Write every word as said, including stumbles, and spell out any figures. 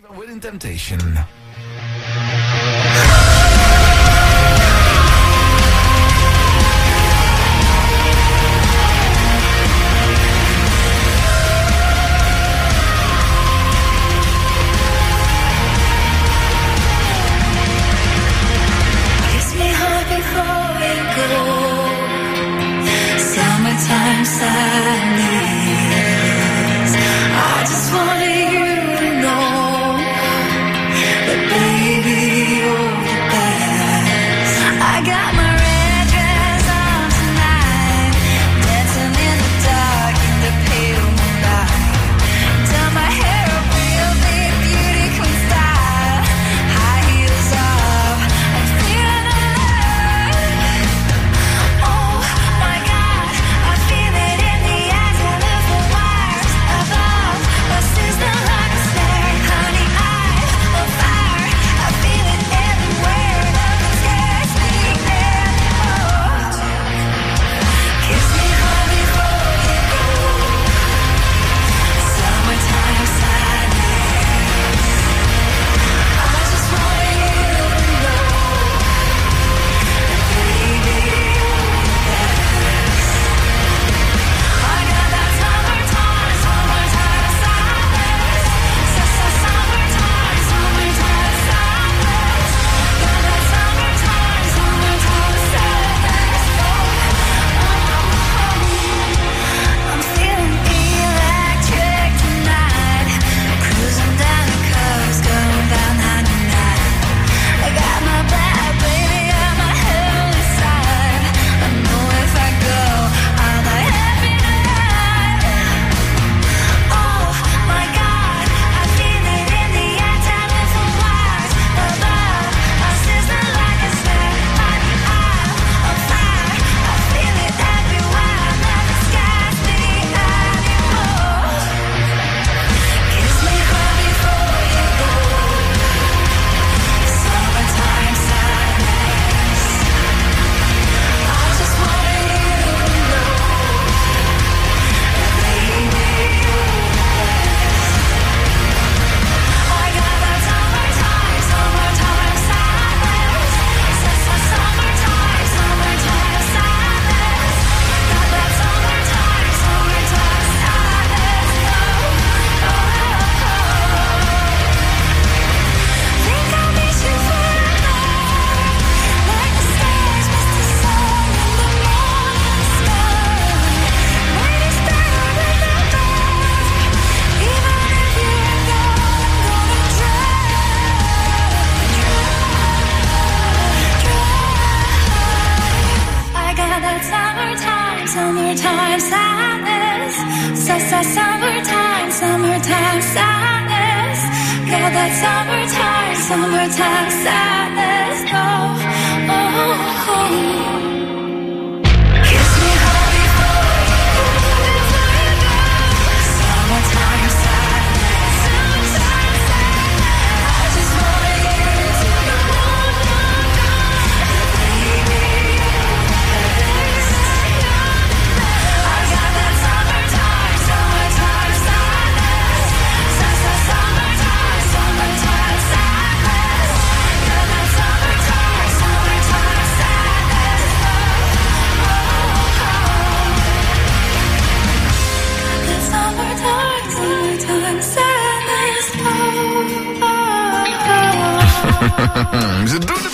Within Temptation. Kiss me hard before we go. Summertime sadness. I just wanted you to know that baby you're the best. I got my red dress on tonight, dancing in the dark in the pale moonlight. Done my hair up real big, beauty queen style. High heels off, I'm feeling alive. Oh my God, I feel it in the eyes. I live for wires above, a sister like a snare. Honey, I'm on fire. I feel it everywhere. Nothing scares me anymore. Kiss me hard before you go. Summertime sadness. I just wanted you to know that baby you're the best. I got that summertime, summertime sadness. Summertime, summertime sadness. Got that summertime, summertime sadness. I'm feeling electric tonight. Cruising down the coast, going down ninety-nine. I got my bad baby on my heavenly side. I know if I go, I'll die happy tonight. Oh my God, I feel it in the air. Time for wires above, a sister like a snare. Honey, I'm on fire. I feel it everywhere. Nothing scares me anymore. Kiss me hard before you go. Summertime sadness. I just wanted you to know that baby you're the best. I got that summertime, summertime sadness. Summertime, summertime sadness. Got that summertime, summertime sadness. Oh, oh, think I'll miss you forever. Like the stars miss the sun in the morning sky. Might as better remember. Even if you're gone, I'm gonna try, try, try. I got that summertime, summertime sadness. Summertime, summertime sadness. Got that summertime, summertime sadness. Oh, oh, oh. Kiss me hard before you go. Summertime sadness. Summertime sadness. I just wanted you to know that baby you're the best. I got that summertime, summertime sadness. Summertime, summertime sadness. Got that summertime, summertime sadness. Oh, oh, oh. That summertime, summertime sadness. Oh, oh, oh. Ze doen het